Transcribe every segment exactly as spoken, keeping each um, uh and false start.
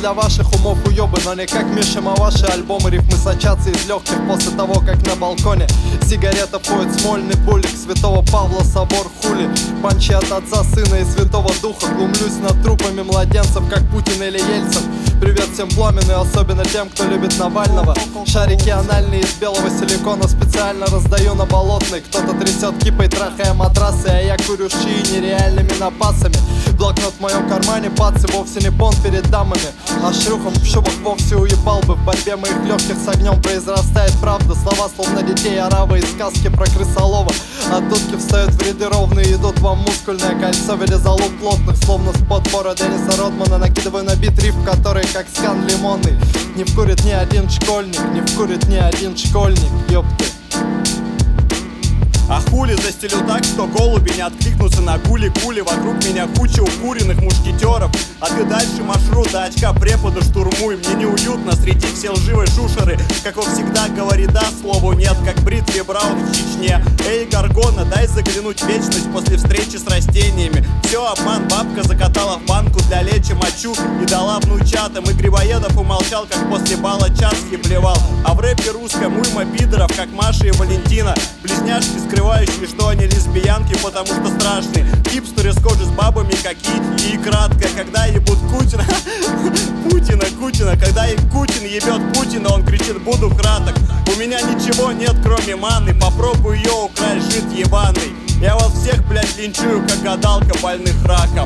для ваших умов уёбы, но не как Миша, а ваши альбомы. Рифмы сочатся из легких после того, как на балконе сигарета входит, смольный булик Святого Павла, собор хули. Панчи от Отца, Сына и Святого Духа. Глумлюсь над трупами младенцев, как Путин или Ельцин. Привет всем пламенный, особенно тем, кто любит Навального. Шарики анальные из белого силикона специально раздаю на Болотной. Кто-то трясет кипой, трахая матрасы, а я курю шии нереальными напасами. Блокнот в моем кармане, пацы, вовсе не пон перед дамами. А шлюхом в шубах вовсе уебал бы. В борьбе моих легких с огнем произрастает правда. Слова словно детей аравы из сказки про крысолова. От дудки встают в ряды ровные, идут вам мускульное кольцо. Вели залуп плотных, словно с подбора Денниса Родмана. Накидываю на бит риф, который как скан лимонный. Не вкурит ни один школьник, не вкурит ни один школьник, ёпты. А хули застелю так, что голуби не откликнутся на гули-гули. Вокруг меня куча укуренных мушкетеров. А ты дальше маршрут до очка препода штурмуй. Мне неуютно среди всей лживой шушеры. Как он всегда говорит да, слову нет, как Бритви Браун в Чечне. Эй, Гаргона, дай заглянуть в вечность после встречи с растениями. Все, обман, бабка закатала в банку для лечи мочу и дала внучатам. И Грибоедов умолчал, как после бала Чацкий плевал. А в рэпе русском уйма пидоров, как Маша и Валентина. Близняшки, скрывающие, что они лесбиянки, потому что страшные. Хипстеры с кожи с бабами, как и, и кратко. Когда ебут Кутина, Путина, Кутина. Когда и Кутин ебет Путина, он кричит: буду краток. У меня ничего нет, кроме маны. Попробуй ее украсть, жид ебаный. Я вас всех, блядь, линчую, как гадалка больных раком.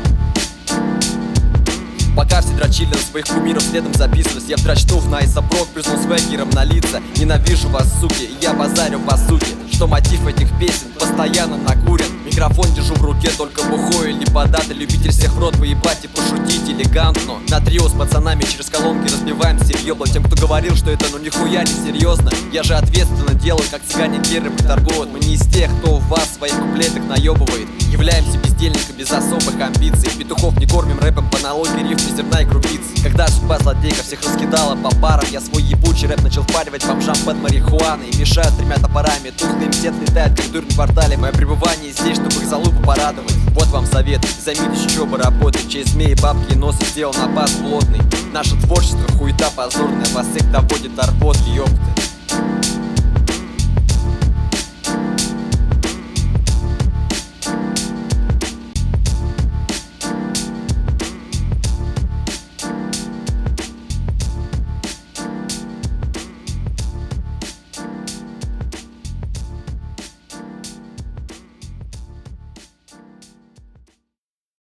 Пока все дрочили на своих кумиров, следом записываясь, я вдрачнув на Исапрок, признал свегером на лица. Ненавижу вас, суки, и я базарю по сути. Что мотив этих песен постоянно накурен. Микрофон держу в руке, только бухой или податый. Любитель всех в рот выебать и пошутить элегантно. На трио с пацанами через колонки разбиваемся в ёбло. Тем, кто говорил, что это ну нихуя не серьезно. Я же ответственно делаю, как цыгане геры торгуют. Мы не из тех, кто в вас в своих куплетах наебывает. Являемся бездельниками без особых амбиций. Петухов не кормим рэпом по налоге рифмы зерна и крупиц. Когда судьба злодейка всех раскидала по парам, я свой ебучий рэп начал впаривать бомжам под марихуаной. И мешают тремя топорами, тухлый имсет летает как дурь в квартале. Мое пребывание здесь, чтобы их залупу порадовать. Вот вам совет, займитесь учебой, работой. Чей змеи, бабки и носы сделал на бас плотный. Наше творчество хуета позорная, вас всех доводит до рвотки, ёпты.